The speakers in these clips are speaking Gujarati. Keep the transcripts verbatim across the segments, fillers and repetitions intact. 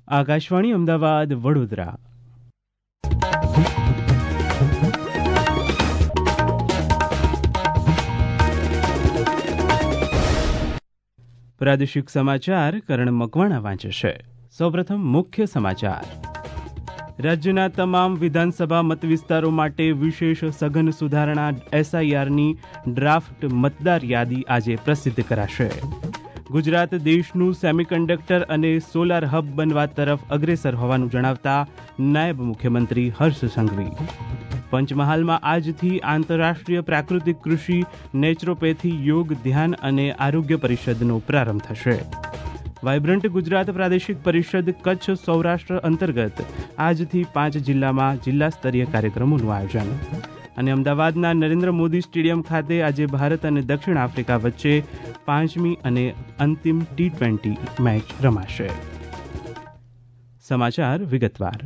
આકાશવાણી અમદાવાદ વડોદરા. પ્રાદેશિક સમાચાર કરણ મકવાણા વાંચે છે. સૌપ્રથમ મુખ્ય સમાચાર. રાજ્યના તમામ વિધાનસભા મતવિસ્તારો માટે વિશેષ સઘન સુધારણા એસઆઈઆરની ડ્રાફ્ટ મતદાર યાદી આજે પ્રસિદ્ધ કરાશે. ગુજરાત દેશનું સેમિકન્ડક્ટર અને સોલાર હબ બનવા તરફ અગ્રેસર હોવાનું જણાવતા નાયબ મુખ્યમંત્રી હર્ષ સંઘવી. પંચમહાલમાં આજથી આંતરરાષ્ટ્રીય પ્રાકૃતિક કૃષિ, નેચરોપેથી, યોગ, ધ્યાન અને આરોગ્ય પરિષદનો પ્રારંભ થશે. વાયબ્રન્ટ ગુજરાત પ્રાદેશિક પરિષદ કચ્છ સૌરાષ્ટ્ર અંતર્ગત આજથી પાંચ જિલ્લામાં જિલ્લા સ્તરીય કાર્યક્રમોનું આયોજન. અને અમદાવાદના નરેન્દ્ર મોદી સ્ટેડિયમ ખાતે આજે ભારત અને દક્ષિણ આફ્રિકા વચ્ચે પાંચમી અને અંતિમ ટી ટ્વેન્ટી મેચ રમાશે. સમાચાર વિગતવાર.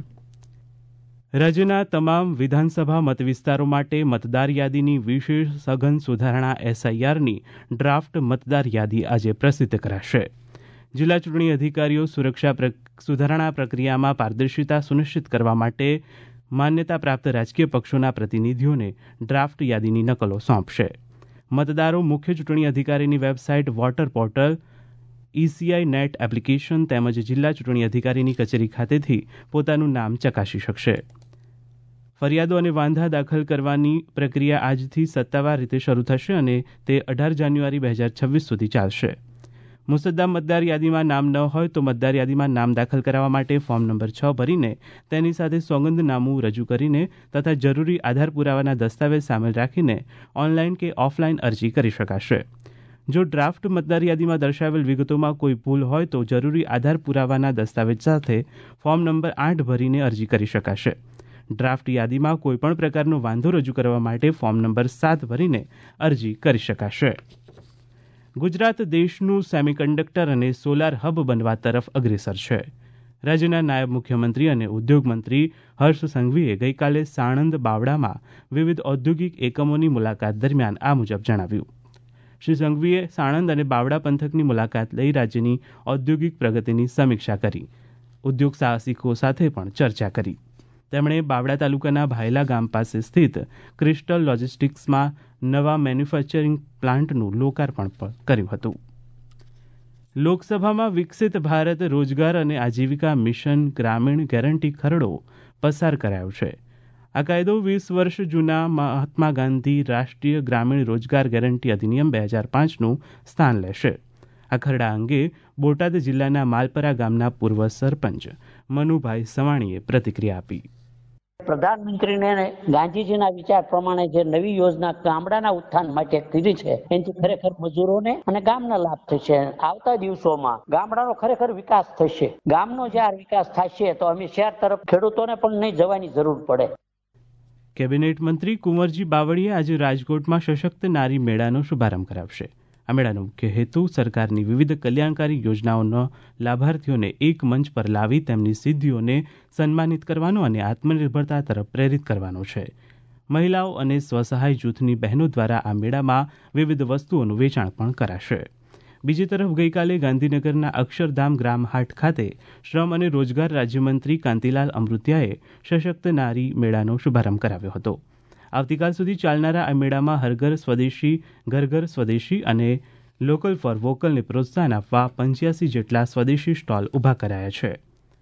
રાજ્યના તમામ વિધાનસભા મતવિસ્તારો માટે મતદાર યાદીની વિશેષ સઘન સુધારણા એસઆઈઆરની ડ્રાફ્ટ મતદાર યાદી આજે પ્રસિદ્ધ કરાશે. જિલ્લા ચૂંટણી અધિકારીઓ સુરક્ષા સુધારણા પ્રક્રિયામાં પારદર્શિતા સુનિશ્ચિત કરવા માટે માન્યતા પ્રાપ્ત રાજકીય પક્ષોના પ્રતિનિધિઓને ડ્રાફ્ટ યાદીની નકલો સોંપશે. મતદારો મુખ્ય ચૂંટણી અધિકારીની website, voter portal, ECI net application તેમજ જિલ્લા ચૂંટણી અધિકારીની કચેરી ખાતેથી પોતાનું નામ ચકાસી શકશે. ફરિયાદો અને વાંધા દાખલ કરવાની પ્રક્રિયા આજથી સત્તાવાર રીતે શરૂ થશે અને તે અઢાર જાન્યુઆરી બે હજાર છવ્વીસ સુધી ચાલશે. મુસદ્દા મતદાર યાદીમાં નામ ન હોય તો મતદાર યાદીમાં નામ દાખલ કરાવવા માટે ફોર્મ નંબર છ ભરીને તેની સાથે સોગંદનામું રજૂ કરીને તથા જરૂરી આધાર પુરાવાના દસ્તાવેજ સામેલ રાખીને ઓનલાઈન કે ઓફલાઈન અરજી કરી શકાશે. જો ડ્રાફ્ટ મતદાર યાદીમાં દર્શાવેલ વિગતોમાં કોઈ ભૂલ હોય તો જરૂરી આધાર પુરાવાના દસ્તાવેજ સાથે ફોર્મ નંબર આઠ ભરીને અરજી કરી શકાશે. ડ્રાફ્ટ યાદીમાં કોઈપણ પ્રકારનો વાંધો રજૂ કરવા માટે ફોર્મ નંબર સાત ભરીને અરજી કરી શકાશે. ગુજરાત દેશનું સેમિકન્ડક્ટર અને સોલાર હબ બનવા તરફ અગ્રેસર છે. રાજ્યના નાયબ મુખ્યમંત્રી અને ઉદ્યોગ મંત્રી હર્ષ સંઘવીએ ગઈકાલે સાણંદ બાવડામાં વિવિધ ઔદ્યોગિક એકમોની મુલાકાત દરમિયાન આ મુજબ જણાવ્યું. શ્રી સંઘવીએ સાણંદ અને બાવડા પંથકની મુલાકાત લઈ રાજ્યની ઔદ્યોગિક પ્રગતિની સમીક્ષા કરી. ઉદ્યોગ સાહસિકો સાથે પણ ચર્ચા કરી. તેમણે બાવડા તાલુકાના ભાયલા ગામ પાસે સ્થિત ક્રિસ્ટલ લોજિસ્ટિક્સમાં નવા મેન્યુફેક્ચરિંગ પ્લાન્ટનું લોકાર્પણ પણ કર્યું હતું. લોકસભામાં વિકસિત ભારત રોજગાર અને આજીવિકા મિશન ગ્રામીણ ગેરંટી ખરડો પસાર કરાયો છે. આ કાયદો વીસ વર્ષ જૂના મહાત્મા ગાંધી રાષ્ટ્રીય ગ્રામીણ રોજગાર ગેરંટી અધિનિયમ બે હજાર પાંચનું સ્થાન લેશે. આ ખરડા અંગે બોટાદ જિલ્લાના માલપરા ગામના પૂર્વ સરપંચ મનુભાઈ સવાણીએ પ્રતિક્રિયા આપી. પ્રધાનમંત્રીને ગાંધીજીના વિચાર પ્રમાણે જે નવી યોજના ગામડાના ઉત્થાન માટે કરી છે એનાથી ખરેખર મજૂરોને અને ગામના લાભ થશે. આવતા દિવસોમાં ગામડાનો ખરેખર વિકાસ થશે. ગામનો જ્યારે વિકાસ થશે તો અમે શહેર તરફ ખેડૂતોને પણ નહીં જવાની જરૂર પડે. કેબિનેટ મંત્રી કુંવરજી બાવળીએ આજે રાજકોટમાં સશક્ત નારી મેળાનો શુભારંભ કરાવશે. આ મેળાનો મુખ્ય હેતુ સરકારની વિવિધ કલ્યાણકારી યોજનાઓના લાભાર્થીઓને એક મંચ પર લાવી તેમની સિદ્ધિઓને સન્માનિત કરવાનો અને આત્મનિર્ભરતા તરફ પ્રેરિત કરવાનો છે. મહિલાઓ અને સ્વસહાય જૂથની બહેનો દ્વારા આ મેળામાં વિવિધ વસ્તુઓનું વેચાણ પણ કરાશે. બીજી તરફ ગઈકાલે ગાંધીનગરના અક્ષરધામ ગ્રામ હાટ ખાતે શ્રમ અને રોજગાર રાજ્યમંત્રી કાંતિલાલ અમૃતિયાએ સશક્ત નારી મેળાનો શુભારંભ કરાવ્યો હતો. આવતીકાલ સુધી ચાલનારા આ મેળામાં હરઘર સ્વદેશી, ઘર ઘર સ્વદેશી અને લોકલ ફોર વોકલને પ્રોત્સાહન આપવા પંચ્યાસી જેટલા સ્વદેશી સ્ટોલ ઊભા કરાયા છે.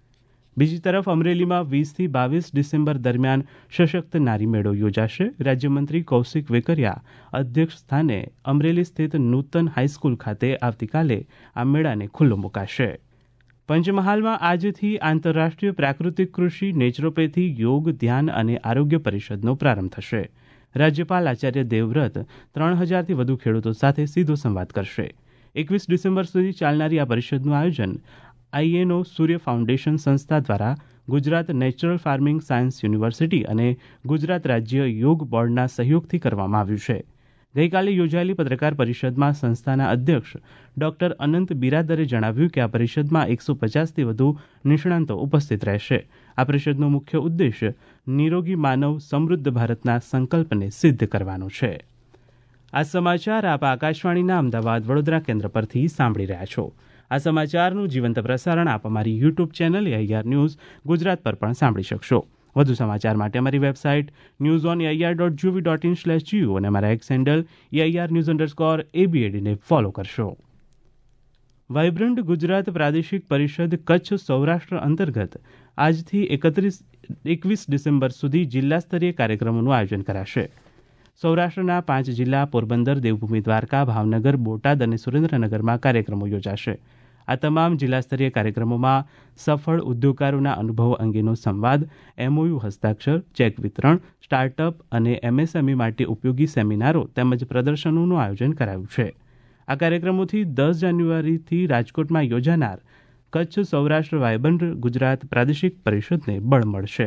બીજી તરફ અમરેલીમાં વીસથી બાવીસ ડિસેમ્બર દરમિયાન સશક્ત નારી મેળો યોજાશે. રાજ્યમંત્રી કૌશિક વેકરિયા અધ્યક્ષ સ્થાને અમરેલી સ્થિત નૂતન હાઈસ્કૂલ ખાતે આવતીકાલે આ મેળાને ખુલ્લો મુકાશે. પંચમહાલમાં આજથી આંતરરાષ્ટ્રીય પ્રાકૃતિક કૃષિ, નેચરોપેથી, યોગ, ધ્યાન અને આરોગ્ય પરિષદનો પ્રારંભ થશે. રાજ્યપાલ આચાર્ય દેવવ્રત ત્રણ હજારથી વધુ ખેડૂતો સાથે સીધો સંવાદ કરશે. એકવીસ ડિસેમ્બર સુધી ચાલનારી આ પરિષદનું આયોજન આઈએનઓ સૂર્ય ફાઉન્ડેશન સંસ્થા દ્વારા Gujarat natural farming science university અને ગુજરાત રાજ્ય યોગ બોર્ડના સહયોગથી કરવામાં આવ્યું છે. ગઈકાલે યોજાયેલી પત્રકાર પરિષદમાં સંસ્થાના અધ્યક્ષ ડોક્ટર અનંત બિરાદરે જણાવ્યું કે આ પરિષદમાં એકસો પચાસથી વધુ નિષ્ણાંતો ઉપસ્થિત રહેશે. આ પરિષદનો મુખ્ય ઉદ્દેશ નિરોગી માનવ સમૃદ્ધ ભારતના સંકલ્પને સિદ્ધ કરવાનો છે. આ સમાચાર આપ આકાશવાણીના અમદાવાદ વડોદરા કેન્દ્ર પરથી સાંભળી રહ્યા છો. આ સમાચારનું જીવંત પ્રસારણ આપ અમારી YouTube channel AIR news Gujarat પર પણ સાંભળી શકશો. વધુ સમાચાર માટે અમારી website news on AIR dot GOV dot in slash GO અને અમારા X handle AIR news underscore એબીએડીને ફોલો કરશો. વાઇબ્રન્ટ ગુજરાત પ્રાદેશિક પરિષદ કચ્છ સૌરાષ્ટ્ર અંતર્ગત આજથી એકત્રીસ એકવીસ ડિસેમ્બર સુધી જિલ્લા સ્તરીય કાર્યક્રમોનું આયોજન કરાશે. સૌરાષ્ટ્રના પાંચ જિલ્લા પોરબંદર, દેવભૂમિ દ્વારકા, ભાવનગર, બોટાદ અને સુરેન્દ્રનગરમાં કાર્યક્રમો યોજાશે. આ તમામ જિલ્લા સ્તરીય કાર્યક્રમોમાં સફળ ઉદ્યોગકારોના અનુભવો અંગેનો સંવાદ, એમઓયુ હસ્તાક્ષર, ચેક વિતરણ, સ્ટાર્ટઅપ અને એમએસએમઈ માટે ઉપયોગી સેમિનારો તેમજ પ્રદર્શનોનું આયોજન કરાયું છે. આ કાર્યક્રમોથી દસ જાન્યુઆરીથી રાજકોટમાં યોજાનાર કચ્છ સૌરાષ્ટ્ર વાયબ્રન્ટ ગુજરાત પ્રાદેશિક પરિષદને બળ મળશે.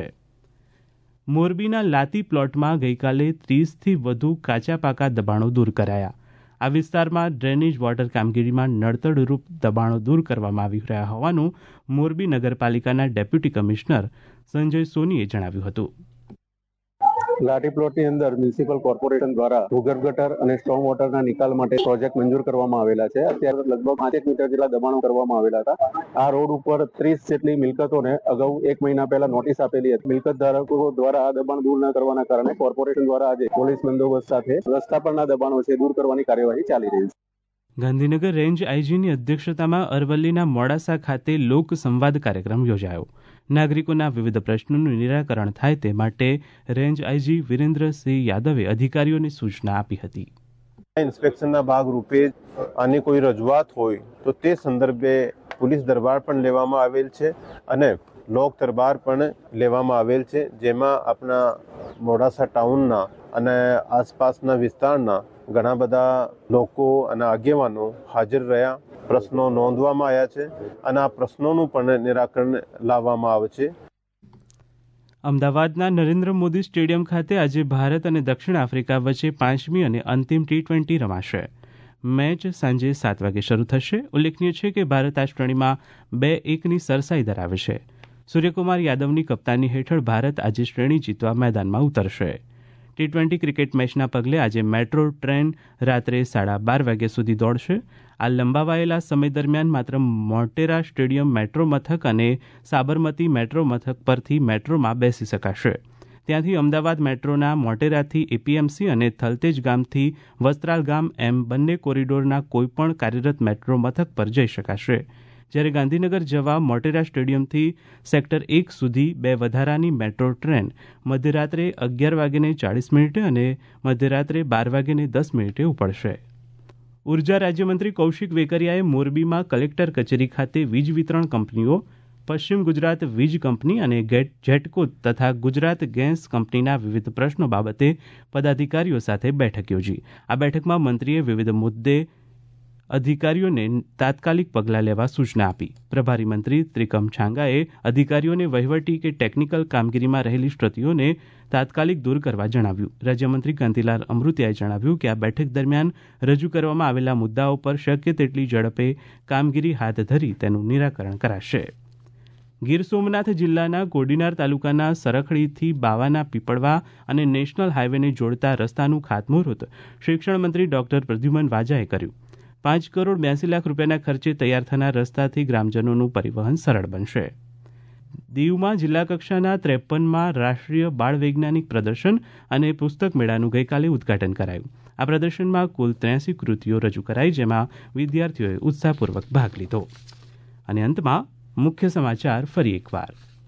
મોરબીના લાતી પ્લોટમાં ગઈકાલે ત્રીસથી વધુ કાચા પાકા દબાણો દૂર કરાયા. આ વિસ્તારમાં ડ્રેનેજ વોટર કામગીરીમાં નડતરરૂપ દબાણો દૂર કરવામાં આવી રહ્યા હોવાનું મોરબી નગરપાલિકાના ડેપ્યુટી કમિશનર સંજય સોનીએ જણાવ્યું હતું. લાઠી પ્લોટની અંદર મ્યુનિસિપલ કોર્પોરેશન દ્વારા ભૂગર્ભ ગટર અને સ્ટોર્મ વોટરના નિકાલ માટે પ્રોજેક્ટ મંજૂર કરવામાં આવેલા છે. અત્યારે લગભગ પાંચેક મીટર જેટલા દબાણો કરવામાં આવેલા હતા. આ રોડ ઉપર ત્રીસ જેટલી મિલકતોને અગાઉ એક મહિના પહેલા નોટિસ આપેલી હતી. મિલકત ધારકો દ્વારા આ દબાણ દૂર ન કરવાના કારણે કોર્પોરેશન દ્વારા આજે પોલીસ બંદોબસ્ત સાથે રસ્તા પરના દબાણો છે દૂર કરવાની કાર્યવાહી ચાલી રહી છે. ગાંધીનગર રેન્જ આઈજીની અધ્યક્ષતામાં અરવલ્લીના મોડાસા ખાતે લોક સંવાદ કાર્યક્રમ યોજાયો. નાગરિકોના વિવિધ પ્રશ્નોનું નિરાકરણ થાય તે માટે રેન્જ આઈજી વિરેન્દ્રસિંહ યાદવે અધિકારીઓને સૂચના આપી હતી. ઇન્સ્પેક્શનના ભાગરૂપે આની કોઈ રજૂઆત હોય તો તે સંદર્ભે પોલીસ દરબાર પણ લેવામાં આવેલ છે અને લોક દરબાર પણ લેવામાં આવેલ છે, જેમાં આપણા મોડાસા ટાઉનના અને આસપાસના વિસ્તારના ઘણા બધા લોકો અને આગેવાનો હાજર રહ્યા. પ્રશ્નો નોંધવામાં આવ્યા છે અને આ પ્રશ્નોનું પણ નિરાકરણ લાવવામાં આવે છે. અમદાવાદના નરેન્દ્ર મોદી સ્ટેડિયમ ખાતે આજે ભારત અને દક્ષિણ આફ્રિકા વચ્ચે પાંચમી અને અંતિમ ટી ટ્વેન્ટી રમાશે. મેચ સાંજે સાત વાગે શરૂ થશે. ઉલ્લેખનીય છે કે ભારત આ શ્રેણીમાં બે એકની સરસાઈ ધરાવે છે. સૂર્યકુમાર યાદવની કપ્તાની હેઠળ ભારત આજે શ્રેણી જીતવા મેદાનમાં ઉતરશે. ટી ટ્વેન્ટી ક્રિકેટ મેચના પગલે આજે મેટ્રો ટ્રેન રાત્રે સાડા બાર વાગ્યા સુધી દોડશે. આ લંબાવાયેલા સમય દરમિયાન માત્ર મોટેરા સ્ટેડિયમ મેટ્રો મથક અને સાબરમતી મેટ્રો મથક પરથી મેટ્રોમાં બેસી શકાશે. ત્યાંથી અમદાવાદ મેટ્રોના મોટેરાથી એપીએમસી અને થલતેજ ગામથી વસ્ત્રાલ ગામ એમ બંને કોરિડોરના કોઈપણ કાર્યરત મેટ્રો મથક પર જઈ શકાશે. જ્યારે ગાંધીનગર જવા મોટેરા સ્ટેડિયમથી સેક્ટર એક સુધી બે વધારાની મેટ્રો ટ્રેન મધ્યરાત્રે અગિયાર વાગ્યે ચાળીસ મિનિટે અને મધ્યરાત્રે બાર વાગ્યે દસ મિનિટે ઉપડશે. ઉર્જા રાજ્યમંત્રી કૌશિક વેકરિયાએ મોરબીમાં કલેક્ટર કચેરી ખાતે વીજ વિતરણ કંપનીઓ, પશ્ચિમ ગુજરાત વીજ કંપની અને જેટકો તથા ગુજરાત ગેસ કંપનીના વિવિધ પ્રશ્નો બાબતે પદાધિકારીઓ સાથે બેઠક યોજી. આ બેઠકમાં મંત્રીએ વિવિધ મુદ્દે અધિકારીઓને તાત્કાલિક પગલાં લેવા સૂચના આપી. પ્રભારી મંત્રી ત્રિકમ છાંગાએ અધિકારીઓને વહીવટી કે ટેકનિકલ કામગીરીમાં રહેલી ક્ષતિઓને તાત્કાલિક દૂર કરવા જણાવ્યું. રાજ્યમંત્રી કાંતિલાલ અમૃતિયાએ જણાવ્યું કે આ બેઠક દરમિયાન રજૂ કરવામાં આવેલા મુદ્દાઓ પર શક્ય તેટલી ઝડપે કામગીરી હાથ ધરી તેનું નિરાકરણ કરાશે. ગીર સોમનાથ જિલ્લાના કોડીનાર તાલુકાના સરખડીથી બાવાના પીપળવા અને નેશનલ હાઈવેને જોડતા રસ્તાનું ખાતમુહૂર્ત શિક્ષણ મંત્રી ડોક્ટર પ્રદ્યુમન વાજાએ કર્યું. પાંચ કરોડ બ્યાસી લાખ રૂપિયાના ખર્ચે તૈયાર થનાર રસ્તાથી ગ્રામજનોનું પરિવહન સરળ બનશે. દીવમાં જિલ્લા કક્ષાના ત્રેપનમાં રાષ્ટ્રીય બાળ વૈજ્ઞાનિક પ્રદર્શન અને પુસ્તક મેળાનું ગઈકાલે ઉદઘાટન કરાયું. આ પ્રદર્શનમાં કુલ ત્ર્યાસી કૃતિઓ રજૂ કરાઈ, જેમાં વિદ્યાર્થીઓએ ઉત્સાહપૂર્વક ભાગ લીધો. અને અંતમાં મુખ્ય સમાચાર ફરી એકવાર.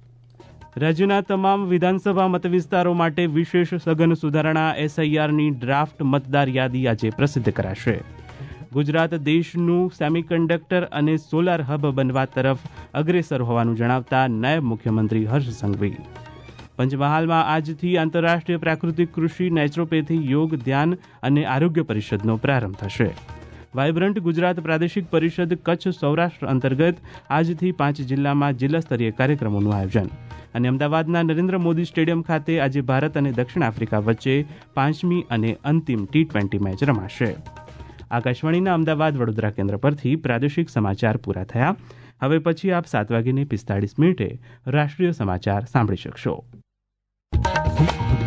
રાજ્યના તમામ વિધાનસભા મતવિસ્તારો માટે વિશેષ સઘન સુધારણા એસઆઈઆરની ડ્રાફ્ટ મતદાર યાદી આજે પ્રસિદ્ધ કરાશે. ગુજરાત દેશનું સેમિકન્ડક્ટર અને સોલાર હબ બનવા તરફ અગ્રેસર હોવાનું જણાવતા નાયબ મુખ્યમંત્રી હર્ષ સંઘવી. પંચમહાલમાં આજથી આંતરરાષ્ટ્રીય પ્રાકૃતિક કૃષિ, નેચરોપેથી, યોગ, ધ્યાન અને આરોગ્ય પરિષદનો પ્રારંભ થશે. વાયબ્રન્ટ ગુજરાત પ્રાદેશિક પરિષદ કચ્છ સૌરાષ્ટ્ર અંતર્ગત આજથી પાંચ જિલ્લામાં જિલ્લા સ્તરીય કાર્યક્રમોનું આયોજન. અને અમદાવાદના નરેન્દ્ર મોદી સ્ટેડિયમ ખાતે આજે ભારત અને દક્ષિણ આફ્રિકા વચ્ચે પાંચમી અને અંતિમ ટી ટ્વેન્ટી મેચ રમાશે. આકાશવાણીના અમદાવાદ વડોદરા કેન્દ્ર પરથી પ્રાદેશિક સમાચાર પૂરા થયા. હવે પછી આપ સાત વાગીને પિસ્તાળીસ મિનિટે રાષ્ટ્રીય સમાચાર સાંભળી શકશો.